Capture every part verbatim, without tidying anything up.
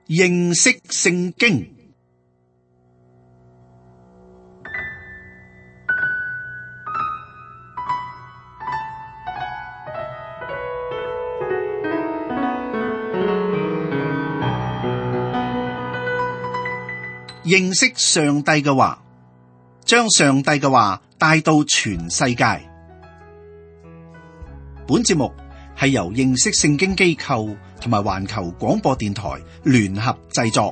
認識聖經。認識上帝嘅話，將上帝嘅話帶到全世界。本節目係由認識聖經機構同埋環球廣播電台聯合製作。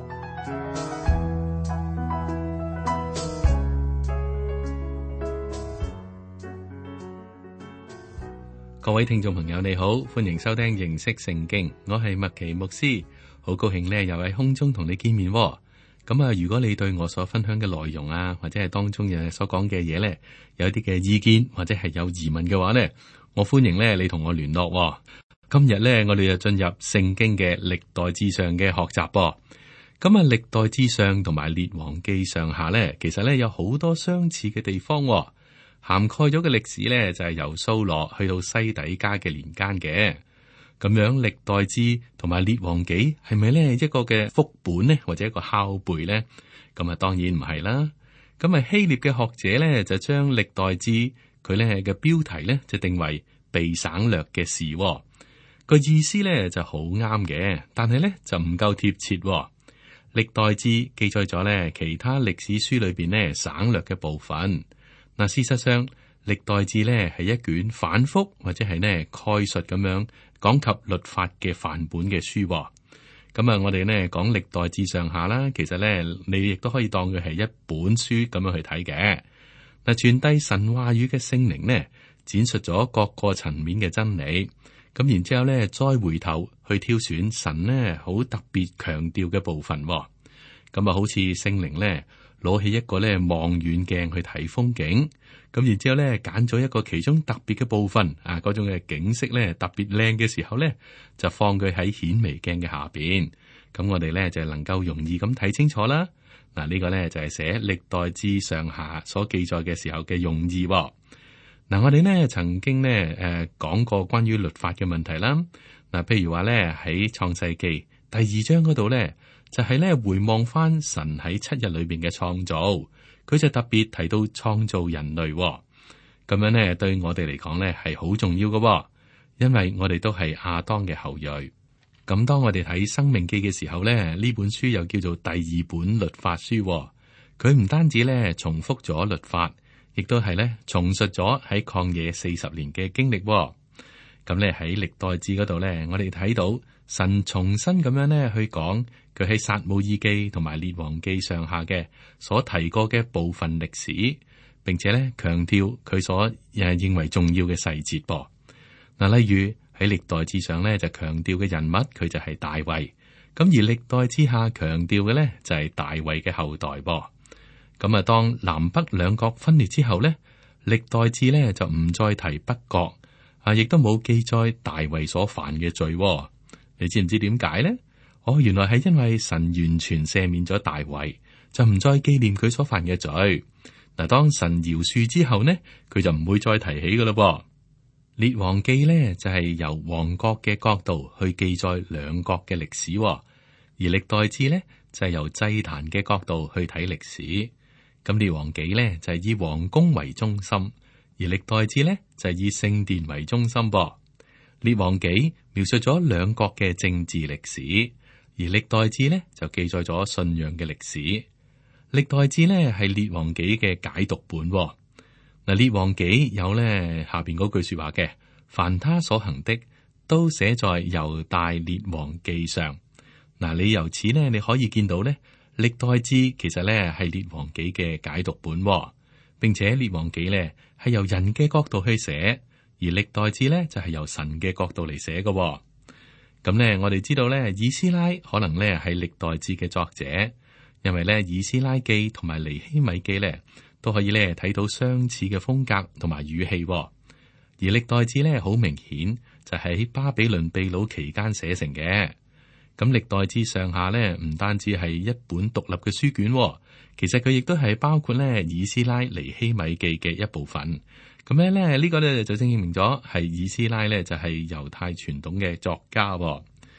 各位聽眾朋友你好，歡迎收聽認識聖經，我係麥奇牧師，好高興呢又喺空中同你見面。咁啊，如果你對我所分享嘅內容啊，或者係當中嘅所講嘅嘢呢，有一啲嘅意見或者係有疑問嘅話呢，我歡迎呢你同我聯絡。今日呢，我哋就進入聖經嘅歷代志上嘅學習噃。咁啊，歷代志上同埋列王記上下呢，其實呢有好多相似嘅地方，涵蓋咗嘅歷史呢，就係由掃羅去到西底家嘅年間嘅。咁樣歷代志同埋列王紀係咪呢一個嘅複本呢，或者一個拷貝呢？咁啊，當然唔係啦。咁啊，希臘嘅學者呢，就將歷代志佢呢嘅標題呢，就定為被省略嘅事，個意思呢就好啱嘅，但係呢就唔夠貼切。歷代志記載咗呢其他歷史書裏邊呢省略嘅部分。嗱，事實上歷代志呢係一卷反覆或者係呢概述咁樣講及律法嘅範本嘅書。咁啊，我哋呢講歷代志上下啦，其實呢你亦都可以當佢係一本書咁樣去睇嘅。嗱，傳遞神話語嘅聖靈呢，展述咗各個層面嘅真理。咁然之後呢，再回頭去挑選神呢好特別強調嘅部分。咁啊，好似聖靈呢攞起一個呢望遠鏡去睇風景。咁然之後咧，揀咗一個其中特別嘅部分啊，嗰種嘅景色咧特別靚嘅時候咧，就放佢喺顯微鏡嘅下邊。咁我哋咧就能夠容易咁睇清楚啦。嗱，呢個咧就係寫歷代志上下所記載嘅時候嘅用意。嗱，我哋呢曾經咧誒講過關於律法嘅問題啦。嗱，譬如話咧喺創世記第二章嗰度咧，就係咧回望翻神喺七日裏邊嘅創造。佢就特別提到創造人類，咁樣呢對我哋嚟講呢係好重要嘅，因為我哋都係亞當嘅後裔。咁當我哋睇申命記嘅時候呢，呢本書又叫做第二本律法書。佢唔單止呢重複咗律法，亦都係呢重述咗喺曠野四十年嘅經歷。咁呢喺歷代志嗰度呢，我哋睇到神重新咁樣呢去講。佢喺撒母耳記同埋列王記上下嘅所提過嘅部分歷史，並且咧強調佢所誒認為重要嘅細節噃。嗱，例如喺歷代志上咧就強調嘅人物，佢就係大衛。咁而歷代志下強調嘅咧就係大衛嘅後代噃。咁啊，當南北兩國分裂之後咧，歷代志咧就唔再提北國啊，亦都冇記載大衛所犯嘅罪。你知唔知點解咧？哦，原來係因為神完全赦免咗大衛，就唔再紀念佢所犯嘅罪。嗱，當神饒恕之後呢，佢就唔會再提起噶啦噃。列王記呢，就係由王國嘅角度去記載兩國嘅歷史，而歷代志呢，就係由祭壇嘅角度去睇歷史。咁列王記呢，就係以王宮為中心，而歷代志呢，就係以聖殿為中心噃。列王記描述咗兩國嘅政治歷史。而歷代志呢，就記載咗信仰嘅歷史，歷代志呢，係列王紀嘅解讀本。嗱，列王紀有呢下邊嗰句說話嘅，凡他所行的都寫在猶大列王記上。嗱，你由此呢，你可以見到呢，歷代志其實呢係列王紀嘅解讀本，並且列王紀呢係由人嘅角度去寫，而歷代志呢就係由神嘅角度嚟寫嘅。咁呢，我哋知道呢，以斯拉可能呢係歷代志嘅作者，因為呢，以斯拉記同埋尼希米記呢都可以呢睇到相似嘅風格同埋語氣。而歷代志呢，好明顯就喺巴比倫被擄期間寫成嘅。咁歷代志上下呢，唔單止係一本獨立嘅書卷，其實佢亦都係包括呢以斯拉尼希米記嘅一部分。咁樣咧，呢個咧就證明咗係以斯拉咧就係猶太傳統嘅作家。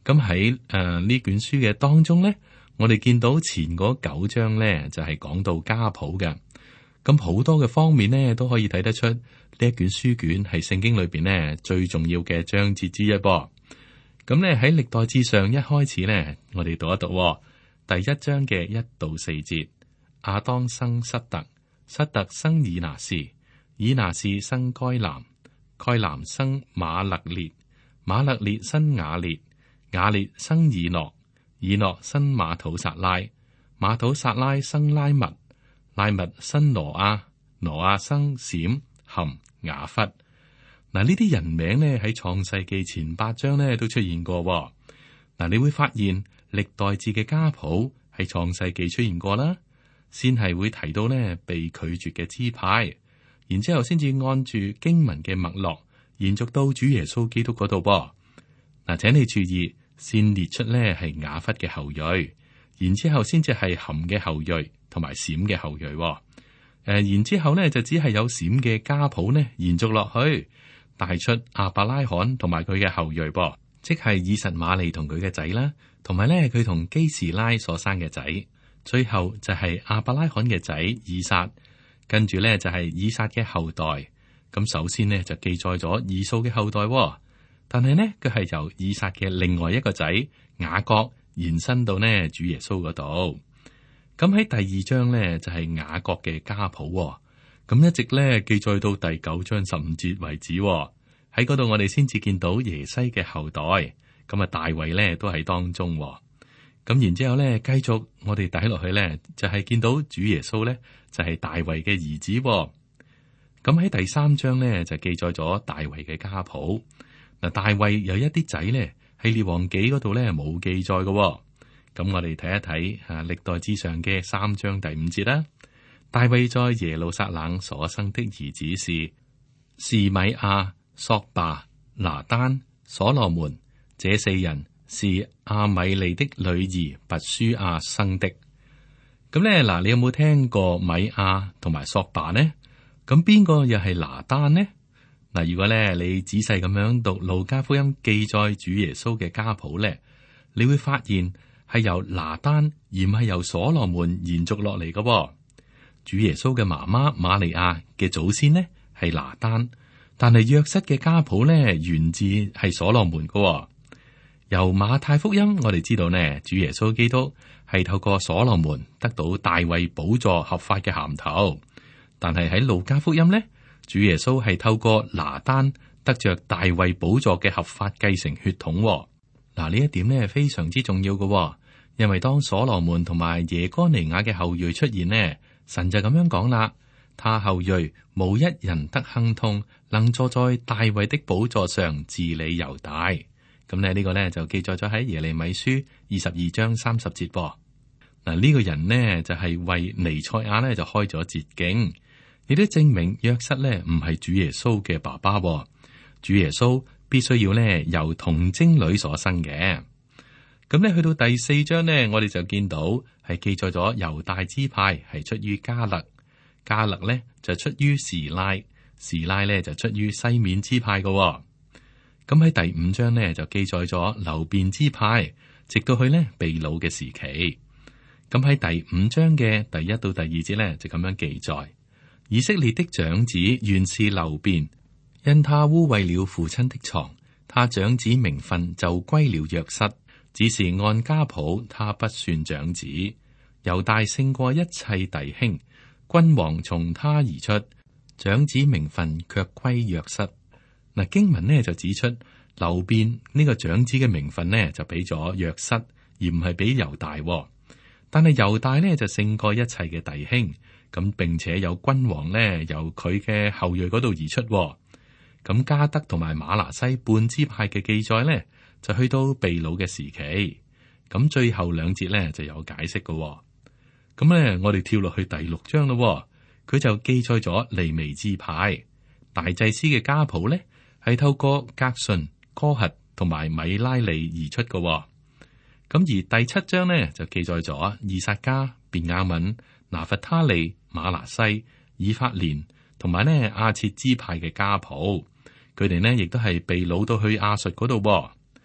咁喺誒呢卷書嘅當中咧，我哋見到前嗰九章咧就係講到家譜嘅。咁好多嘅方面咧都可以睇得出呢一卷書卷係聖經裏邊咧最重要嘅章節之一噃。咁咧喺歷代志上一開始咧，我哋讀一讀第一章嘅一到四節。亞當生失特，失特生以拿士，以拿士生該南，該南生馬勒列，馬勒列生雅列，雅列生以諾，以諾生馬土撒拉，馬土撒拉生拉密，拉密生挪亞，挪亞生閃、含、雅弗。嗱，呢啲人名咧喺創世記前八章咧都出現過。嗱，你會發現歷代志嘅家譜喺創世記出現過啦。先係會提到呢被拒絕嘅支派，然之後先至按住經文嘅脈絡，延續到主耶穌基督嗰度噃。嗱，請你注意，先列出呢係雅弗嘅後裔，然之後先至係含嘅後裔同埋閃嘅後裔。誒，然之後呢就只係有閃嘅家譜呢延續落去，帶出亞伯拉罕同埋佢嘅後裔噃，即係以實瑪利同佢嘅仔啦，同埋呢佢同基士拉所生嘅仔。最後就係亞伯拉罕嘅仔以撒，跟住咧就係以撒嘅後代。咁首先呢，就記載咗以掃嘅後代，但係呢，佢係由以撒嘅另外一個仔雅各延伸到呢主耶穌嗰度。咁喺第二章呢，就係雅各嘅家譜，咁一直咧記載到第九章十五節為止。喺嗰度我哋先至見到耶西嘅後代，咁啊大衛咧都喺當中。咁然之後咧，繼續我哋睇落去咧，就係、是、見到主耶穌咧，就係、是、大衛嘅兒子。咁喺第三章咧，就記載咗大衛嘅家譜。嗱，大衛有一啲仔咧，喺列王紀嗰度咧冇記載嘅。咁我哋睇一睇啊，歷代志上嘅三章第五節啦。大衛在耶路撒冷所生的兒子是示米亞、朔罷、拿單、所羅門，這四人是阿米利的女兒拔書亞生的。咁咧，嗱，你有冇聽過米亞同埋朔罷呢？咁邊個又係拿單呢？嗱，如果咧你仔細咁樣讀路加福音記載主耶穌嘅家譜咧，你會發現係由拿單而唔係由所羅門延續落嚟嘅。主耶穌嘅媽媽瑪利亞嘅祖先呢係拿單，但係約瑟嘅家譜咧源自係所羅門嘅。由馬太福音我哋知道呢，主耶穌基督係透過所羅門得到大衛寶座合法嘅銜頭，但係喺路加福音呢，主耶穌係透過拿單得着大衛寶座嘅合法繼承血統。嗱，呢一點呢非常之重要嘅，因為當所羅門同埋耶哥尼雅嘅後裔出現呢，神就咁樣講啦，他後裔無一人得亨通，能坐在大衛的寶座上治理猶大。咁咧呢個咧就記載咗喺耶利米書二十二章三十節噃。嗱，呢個人呢就係為彌賽亞呢就開咗捷徑，亦都證明約瑟呢唔係主耶穌嘅爸爸。主耶穌必須要呢由童貞女所生嘅。咁咧去到第四章呢，我哋就見到係記載咗猶大支派係出於迦勒，迦勒呢就出於示拉，示拉呢就出於西緬支派嘅。咁喺第五章呢，就記載咗流便支派，直到去呢被擄嘅時期。咁喺第五章嘅第一到第二節呢，就咁樣記載：以色列的長子原是流便，因他污穢了父親的床，他長子名分就歸了約瑟，只是按家譜他不算長子。猶大勝過一切弟兄，君王從他而出，長子名分卻歸約瑟。嗱，經文呢就指出流便呢個長子嘅名分呢就俾咗約瑟，而唔係俾猶大。但係猶大呢就勝過一切嘅弟兄，咁並且有君王呢由佢嘅後裔嗰度而出。咁加德同埋馬拿西半支派嘅記載呢就去到被擄嘅時期。咁最後兩節呢就有解釋嘅。咁呢我哋跳落去第六章咯，佢就記載咗利未支派大祭司嘅家譜呢。係透過革順、哥轄同埋米拉利而出嘅。咁而第七章呢，就記載咗以薩迦、便雅憫、拿弗他利、馬拿西、以法蓮同埋呢亞設支派嘅家譜。佢哋呢亦都係被擄到去亞述嗰度。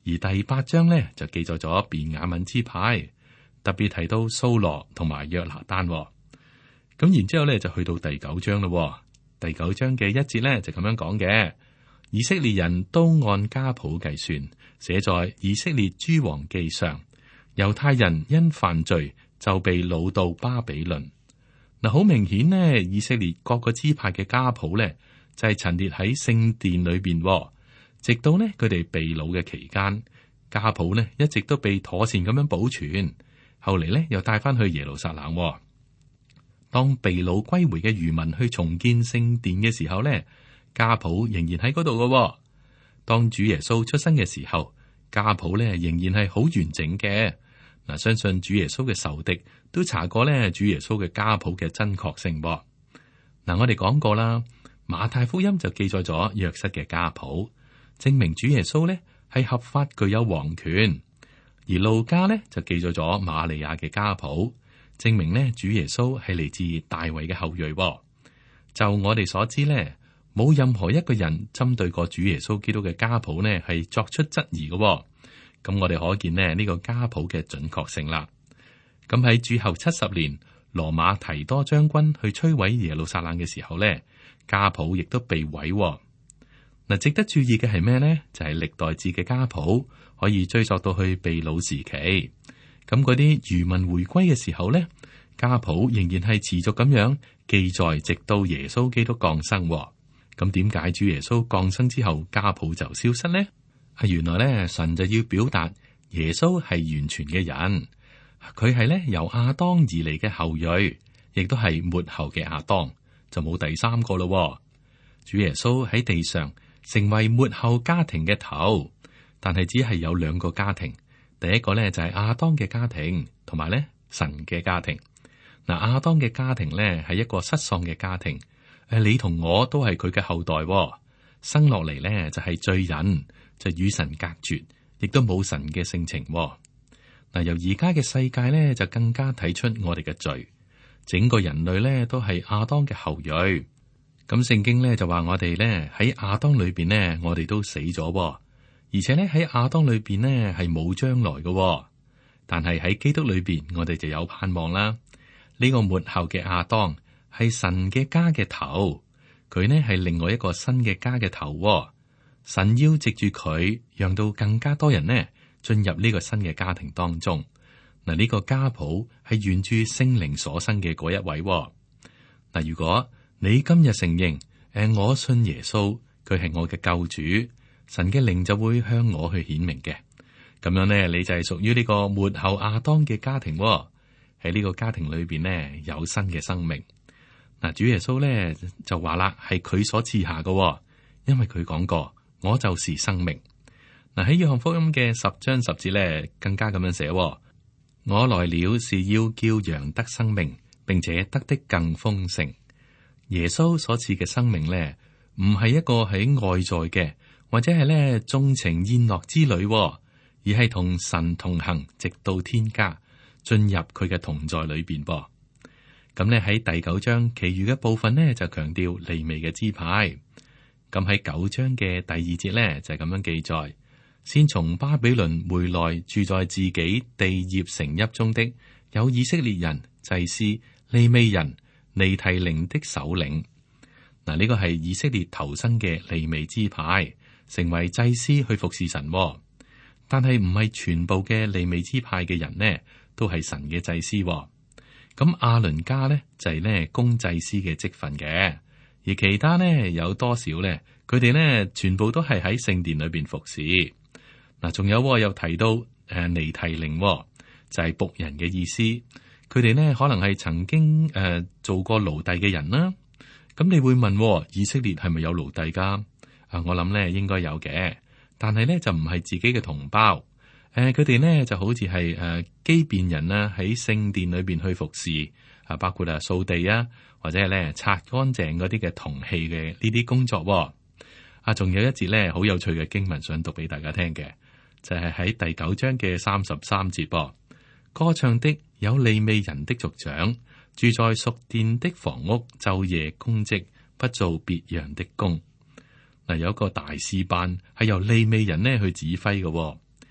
而第八章呢，就記載咗便雅憫支派，特別提到掃羅同埋約拿單。咁然之後咧就去到第九章咯。第九章嘅一節呢，就咁樣講嘅：以色列人都按家譜計算，寫在以色列諸王記上。猶太人因犯罪就被擄到巴比倫。嗱，好明顯呢，以色列各個支派嘅家譜呢，就係陳列喺聖殿裏邊，直到呢佢哋被擄嘅期間，家譜呢一直都被妥善咁樣保存。後嚟呢又帶翻去耶路撒冷。當被擄歸回嘅餘民去重建聖殿嘅時候呢，家譜仍然喺嗰度嘅。當主耶穌出生嘅時候，家譜呢仍然係好完整嘅。嗱，相信主耶穌嘅仇敵都查過咧，主耶穌嘅家譜嘅真確性。嗱，我哋講過啦，馬太福音就記載咗約瑟嘅家譜，證明主耶穌咧係合法具有皇權；而路加咧就記載咗瑪利亞嘅家譜，證明咧主耶穌係嚟自大衛嘅後裔。就我哋所知咧，冇任何一個人針對過主耶穌基督嘅家譜呢係作出質疑嘅。咁我哋可見呢呢個家譜嘅準確性啦。咁喺主後七十年，羅馬提多將軍去摧毀耶路撒冷嘅時候呢，家譜亦都被毀。嗱，值得注意嘅係咩呢？就係歷代志嘅家譜可以追溯到去被擄時期。咁嗰啲餘民回歸嘅時候呢，家譜仍然係持續咁樣記載，直到耶穌基督降生。咁點解主耶穌降生之後家譜就消失呢？係原來咧，神就要表達耶穌係完全嘅人，佢係咧由亞當而嚟嘅後裔，亦都係末後嘅亞當，就冇第三個咯。主耶穌喺地上成為末後家庭嘅頭，但係只係有兩個家庭，第一個咧就係亞當嘅家庭，同埋咧神嘅家庭。嗱，亞當嘅家庭咧係一個失喪嘅家庭，誒，你同我都係佢嘅後代，生落嚟咧就係罪人。就與神隔絕，亦都冇神嘅性情。嗱，由而家嘅世界咧，就更加睇出我哋嘅罪。整個人類咧都係亞當嘅後裔。咁聖經咧就話我哋咧喺亞當裏邊咧，我哋都死咗，而且咧喺亞當裏邊咧係冇將來嘅。但係喺基督裏邊，我哋就有盼望啦。呢個末後嘅亞當係神嘅家嘅頭，佢呢係另外一個新嘅家嘅頭。神要藉住佢，讓到更加多人呢進入呢個新嘅家庭當中。嗱，呢個家譜係源自聖靈所生嘅嗰一位。嗱，如果你今日承認，誒，我信耶穌，佢係我嘅救主，神嘅靈就會向我去顯明嘅。咁樣呢，你就係屬於呢個末後亞當嘅家庭。喺呢個家庭裏邊呢，有新嘅生命。嗱，主耶穌咧就話啦，係佢所賜下嘅，因為佢講過。我就是生命。嗱，喺約翰福音嘅十章十節咧，更加咁樣寫：我來了是要叫羊得生命，並且得的更豐盛。耶穌所賜嘅生命咧，唔係一個喺外在嘅，或者係咧縱情宴樂之旅，而係同神同行，直到天家，進入佢嘅同在裏邊噃。咁咧喺第九章其餘嘅部分呢，就強調利未嘅支派。咁喺九章嘅第二節咧，就係咁樣記載：先從巴比倫回來住在自己地業城邑中的，有以色列人、祭司、利未人、尼提寧的首領。嗱，呢個係以色列頭生嘅利未支派，成為祭司去服侍神。但係唔係全部嘅利未支派嘅人呢，都係神嘅祭司。咁亞倫家呢，就係呢供祭司嘅職分嘅。而其他呢，有多少呢？佢哋呢，全部都係喺聖殿裏邊服侍。嗱，仲有又提到誒尼提寧，就係、是、僕人嘅意思。佢哋呢，可能係曾經誒、呃、做過奴隸嘅人啦。咁你會問，以色列係咪有奴隸噶？啊，我諗呢應該有嘅，但係呢，就唔係自己嘅同胞。誒、呃，佢哋呢就好似係誒基遍人啦，喺聖殿裏邊去服侍啊，包括啊掃地啊。或者係咧擦乾淨嗰啲嘅銅器嘅呢啲工作、哦，啊，仲有一節咧好有趣嘅經文想讀俾大家聽嘅，就係、是、喺第九章嘅三十三節噃。歌唱的有利未人的族長，住在屬殿的房屋，晝夜供職，不做別樣的工。嗱，有一個大詩班係由利未人呢去指揮嘅、哦，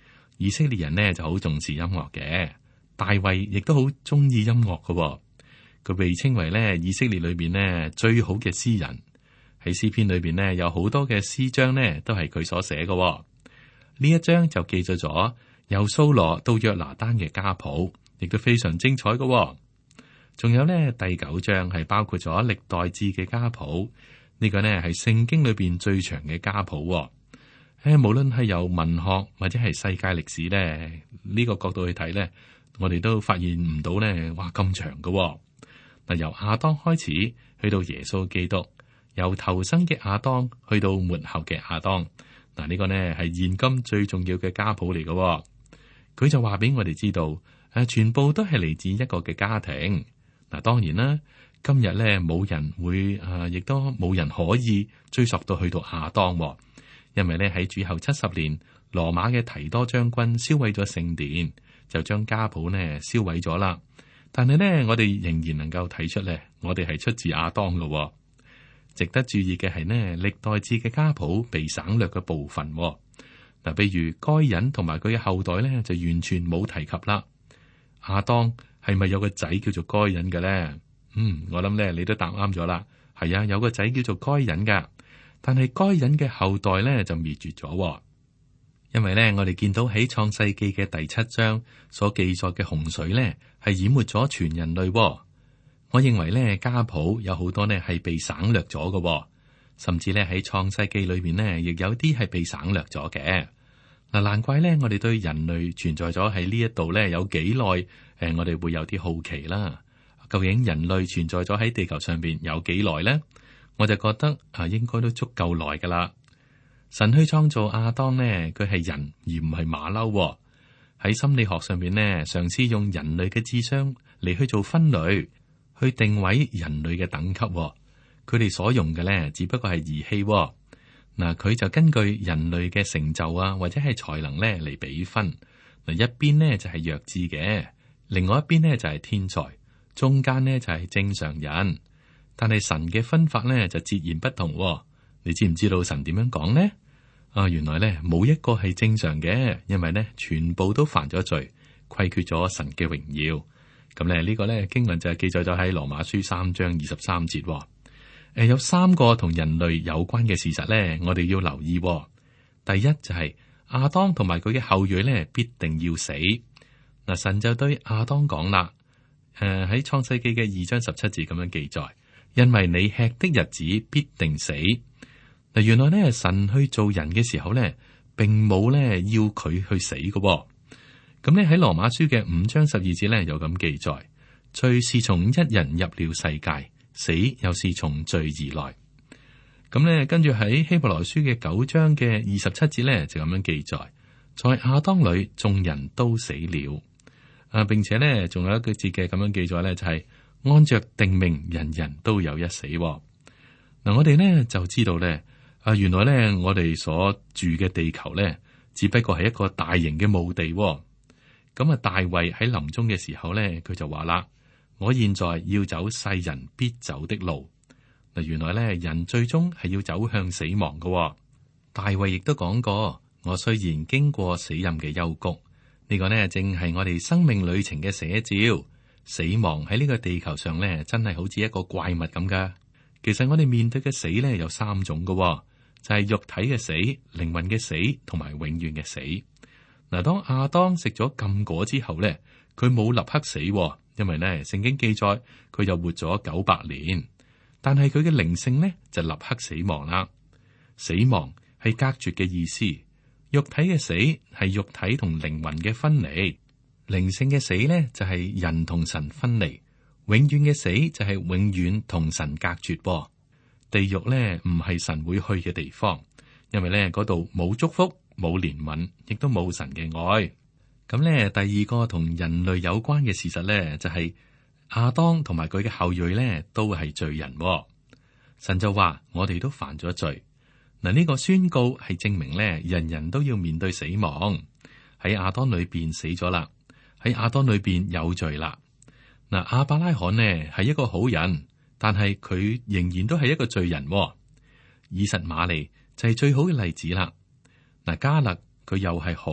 以色列人呢就好重視音樂嘅，大衛亦都好中意音樂嘅。佢被稱為咧以色列裏邊呢最好嘅詩人，喺詩篇裏邊呢有好多嘅詩章呢都係佢所寫嘅。呢一章就記載咗由掃羅到約拿單嘅家譜，亦都非常精彩嘅。仲有呢第九章係包括咗歷代志嘅家譜，呢個呢係聖經裏邊最長嘅家譜。誒，無論係由文學或者係世界歷史咧，呢個角度去睇咧，我哋都發現唔到咧，哇咁長嘅。嗱，由亞當開始去到耶穌基督，由頭生嘅亞當去到末後嘅亞當，嗱，呢個呢係現今最重要嘅家譜嚟嘅。佢就話俾我哋知道，誒，全部都係嚟自一個嘅家庭。嗱，當然啦，今日咧冇人會誒，亦都冇人可以追溯到去到亞當，因為咧喺主後七十年，羅馬嘅提多將軍燒毀咗聖殿，就將家譜呢燒毀咗啦。但係呢，我哋仍然能夠睇出咧，我哋係出自亞當嘅。值得注意嘅係呢，歷代志嘅家譜被省略嘅部分。嗱，比如該隱同埋佢嘅後代咧，就完全冇提及啦。亞當係咪有個仔叫做該隱嘅咧？嗯，我諗咧你都答啱咗啦。係啊，有個仔叫做該隱噶，但係該隱嘅後代咧就滅絕咗。因為咧，我哋見到喺創世記嘅第七章所記載嘅洪水咧，係淹沒咗全人類。我認為咧，家譜有好多呢係被省略咗嘅，甚至咧喺創世記裏面呢，亦有啲係被省略咗嘅。嗱，難怪咧，我哋對人類存在咗喺呢一度咧有幾耐？誒，我哋會有啲好奇啦。究竟人類存在咗喺地球上邊有幾耐咧？我就覺得啊，應該都足夠耐噶啦。神去創造亞當呢，佢係人而唔係馬騮。喺心理學上邊呢，嘗試用人類嘅智商嚟去做分類，去定位人類嘅等級。佢哋所用嘅呢，只不過係儀器。嗱，佢就根據人類嘅成就啊，或者係才能呢嚟比分。嗱，一邊呢就係弱智嘅，另外一邊呢就係天才，中間呢就係正常人。但係神嘅分法呢就截然不同。你知唔知道神點樣講呢？啊，原來咧冇一個係正常嘅，因為咧全部都犯咗罪，虧缺咗神嘅榮耀。咁咧呢個咧經文就係記載咗喺羅馬書三章二十三節。誒、呃，有三個同人類有關嘅事實咧，我哋要留意。第一就係亞當同埋佢嘅後裔咧必定要死。嗱，神就對亞當講啦，誒喺創世記嘅二章十七節咁樣記載，因為你吃的日子必定死。嗱，原來咧神去做人嘅時候咧，並冇咧要佢去死嘅。咁咧喺羅馬書嘅五章十二節咧有咁記載：罪是從一人入了世界，死又是從罪而來。咁咧跟住喺希伯來書嘅九章嘅二十七節咧就咁樣記載：在亞當裏眾人都死了。啊，並且咧仲有一句節嘅咁樣記載咧，就係、是、按着定命，人人都有一死。嗱，我哋咧就知道咧。啊，原來咧，我哋所住嘅地球咧，只不過係一個大型嘅墓地。咁啊，大衛喺臨終嘅時候咧，佢就話啦：我現在要走世人必走的路。嗱，原來咧，人最終係要走向死亡嘅。大衛亦都講過：我雖然經過死蔭嘅幽谷，呢個呢正係我哋生命旅程嘅寫照。死亡喺呢個地球上咧，真係好似一個怪物咁噶。其實我哋面對嘅死咧有三種嘅。就係肉體嘅死、靈魂嘅死同埋永遠嘅死。嗱，當亞當食咗禁果之後咧，佢冇立刻死，因為咧聖經記載佢就活咗九百年。但係佢嘅靈性咧就立刻死亡啦。死亡係隔絕嘅意思，肉體嘅死係肉體同靈魂嘅分離，靈性嘅死咧就係人同神分離，永遠嘅死就係永遠同神隔絕。地獄咧唔係神會去嘅地方，因為咧嗰度冇祝福、冇憐憫，亦都冇神嘅愛。咁咧第二個同人類有關嘅事實咧，就係亞當同埋佢嘅後裔咧都係罪人。神就話我哋都犯咗罪。嗱，呢個宣告係證明咧，人人都要面對死亡。喺亞當裏邊死咗啦，喺亞當裏邊有罪啦。嗱，亞伯拉罕呢係一個好人。但係佢仍然都係一個罪人。以實瑪利就係最好嘅例子啦。嗱，迦勒佢又係好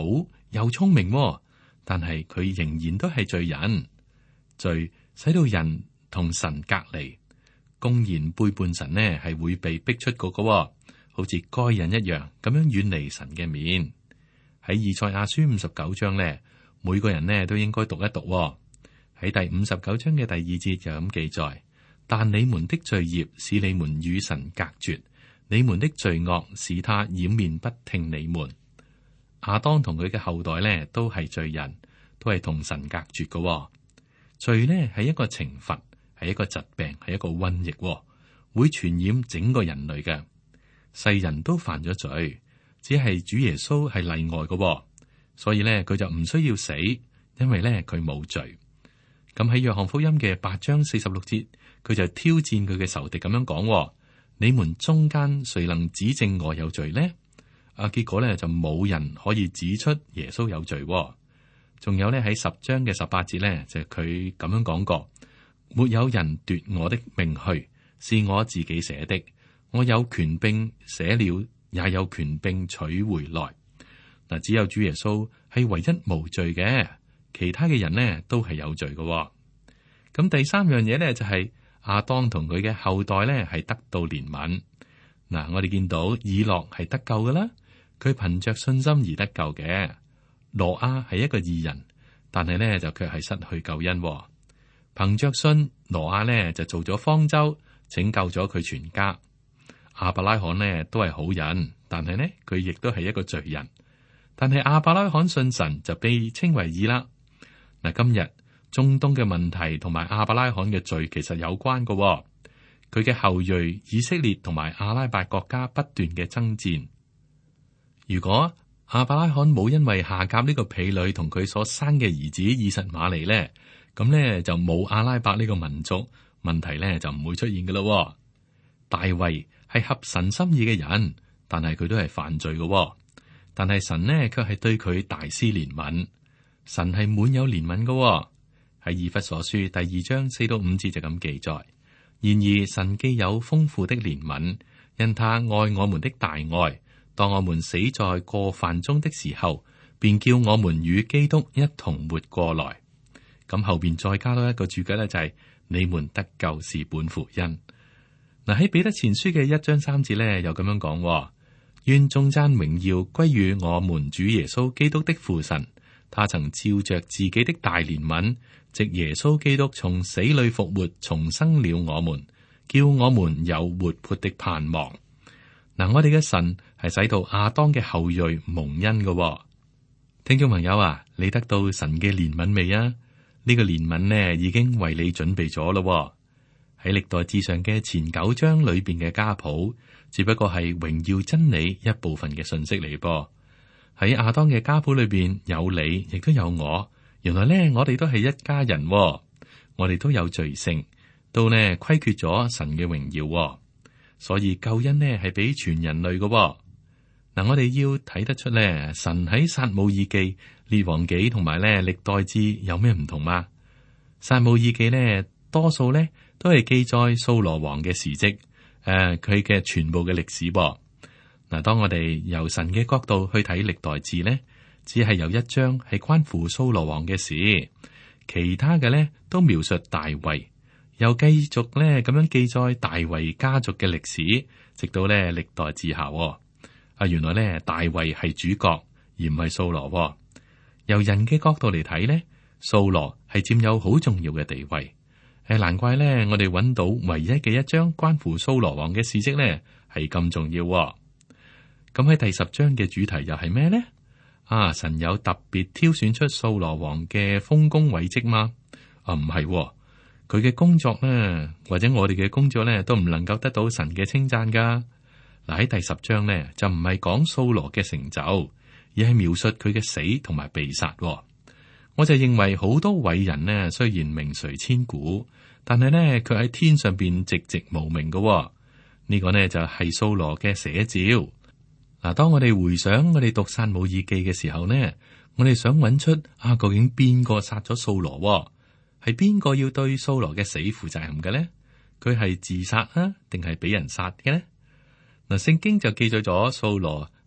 又聰明，但係佢仍然都係罪人。罪使到人同神隔離，公然背叛神呢，係會被逼出嗰個，好似該人一樣咁樣遠離神嘅面。喺以賽亞書五十九章呢，每個人呢都應該讀一讀。喺第五十九章嘅第二節就咁記載：但你們的罪孽使你們與神隔絕，你們的罪惡使他掩面不聽你們。亞當同佢嘅後代呢都係罪人，都係同神隔絕嘅。罪呢係一個懲罰，係一個疾病，係一個瘟疫，會傳染整個人類嘅。世人都犯咗罪，只係主耶穌係例外嘅，所以呢，佢就唔需要死，因為呢，佢冇罪。咁喺約翰福音嘅八章四十六節，佢就挑戰佢嘅仇敵咁樣講：你們中間誰能指證我有罪呢？啊，結果呢，就冇人可以指出耶穌有罪。仲有呢，喺十章嘅十八節呢，就佢咁樣講過：沒有人奪我的命去，是我自己寫的。我有權柄寫了，也有權柄取回來。嗱，只有主耶穌係唯一無罪嘅，其他嘅人呢都係有罪嘅。咁第三樣嘢呢，就係亞當同佢嘅後代呢係得到憐憫。嗱，我哋見到以諾係得救噶啦，佢憑着信心而得救嘅。挪亞係一個義人，但係呢就卻係失去救恩。憑着信，挪亞呢就做咗方舟，拯救咗佢全家。亞伯拉罕呢都係好人，但係呢佢亦都係一個罪人。但係亞伯拉罕信神就被稱為義啦。嗱，今日中東嘅問題同埋亞伯拉罕嘅罪其實有關嘅。佢嘅後裔以色列同埋阿拉伯國家不斷嘅爭戰。如果亞伯拉罕冇因為夏甲呢個婢女同佢所生嘅兒子以實瑪利呢，咁呢就冇阿拉伯呢個民族，問題呢就唔會出現嘅咯。大衛係合神心意嘅人，但係佢都係犯罪嘅。但係神呢卻係對佢大施憐憫，神係滿有憐憫嘅。喺以弗所書第二章四到五節就咁記載。然而神既有豐富的憐憫，因他愛我們的大愛，當我們死在過犯中的時候，便叫我們與基督一同活過來。咁後邊再加多一個注腳咧，就係、是、你們得救是本乎恩。嗱，喺彼得前書嘅一章三節咧，又咁樣講：願頌讚榮耀歸於我們主耶穌基督的父神，他曾照着自己的大憐憫，藉耶穌基督從死裏復活，重生了我們，叫我們有活潑的盼望。嗱，我哋嘅神係使到亞當嘅後裔蒙恩嘅。聽眾朋友啊，你得到神嘅憐憫未啊？呢個憐憫呢，已經為你準備咗咯。喺歷代志上嘅前九章裏邊嘅家譜，只不過係榮耀真理一部分嘅信息嚟噃。喺亞當嘅家譜裏邊有你，亦都有我。原來呢，我哋都係一家人，我哋都有罪性，都呢虧缺咗神嘅榮耀。所以救恩呢係俾全人類嘅。嗱，我哋要睇得出咧，神喺撒母耳記、列王紀同埋咧歷代志有咩唔同嘛？撒母耳記咧，多數咧都係記載掃羅王嘅事蹟，誒佢嘅全部嘅歷史噃。嗱，當我哋由神嘅角度去睇歷代志咧，只係有一章係關乎掃羅王嘅事，其他嘅咧都描述大衛。又繼續咧咁樣記載大衛家族嘅歷史，直到咧歷代志下。啊，原來咧大衛係主角，而唔係掃羅。由人嘅角度嚟睇咧，掃羅係佔有好重要嘅地位。誒，難怪咧我哋揾到唯一嘅一章關乎掃羅王嘅事蹟咧係咁重要。咁喺第十章嘅主題又係咩咧？啊，神有特別挑選出掃羅王嘅豐功偉績嗎？啊，唔係。佢嘅工作呢，或者我哋嘅工作呢，都唔能夠得到神嘅稱讚噶。嗱，喺第十章呢，就唔係講掃羅嘅成就，而係描述佢嘅死同埋被殺。我就認為好多偉人呢，雖然名垂千古，但係呢，佢喺天上邊寂寂無名噶。呢個呢，就係掃羅嘅寫照。嗱，當我哋回想我哋讀撒母耳記嘅時候呢，我哋想揾出啊，究竟邊個殺咗掃羅？係邊個要對掃羅嘅死負責任嘅呢？佢係自殺啊，定係俾人殺嘅呢？嗱，聖經就記載咗掃羅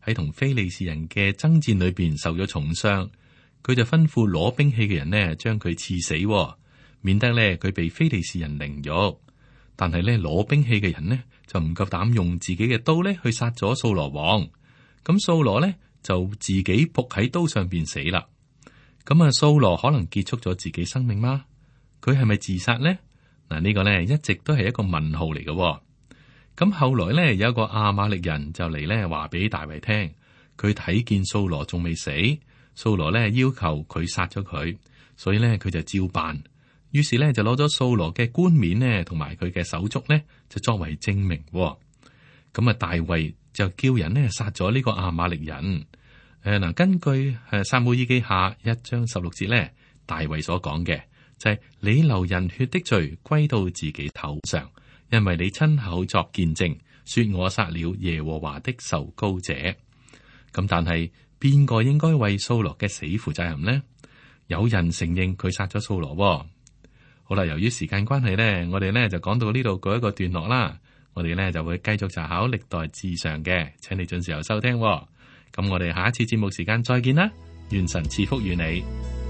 喺同非利士人嘅爭戰裏邊受咗重傷，佢就吩咐攞兵器嘅人呢，將佢刺死，免得咧佢被非利士人凌辱。但係咧攞兵器嘅人呢，就唔夠膽用自己嘅刀咧去殺咗掃羅王。咁掃羅咧就自己仆喺刀上邊死啦。咁啊，掃羅可能結束咗自己生命嗎？佢係咪自殺呢？嗱，呢個咧一直都係一個問號嚟嘅。咁後來咧有一個亞瑪力人就嚟咧話俾大衛聽，佢睇見掃羅仲未死，掃羅咧要求佢殺咗佢，所以咧佢就照辦。於是咧就攞咗掃羅嘅冠冕呢，同埋佢嘅手足呢，就作為證明。咁啊，大衛就叫人呢殺咗呢個亞瑪力人。誒，嗱，根據誒撒母耳記下一章十六節咧，大衛所講嘅就係、是、你流人血的罪歸到自己頭上，因為你親口作見證，說我殺了耶和華的受膏者。咁但係邊個應該為掃羅嘅死負責任呢？有人承認佢殺咗掃羅。好啦，由於時間關係呢，我哋呢就講到呢度告一個段落啦。我哋呢就會繼續查考歷代志上嘅，請你準時候收聽。咁我哋下一次節目時間再見啦，願神賜福與你。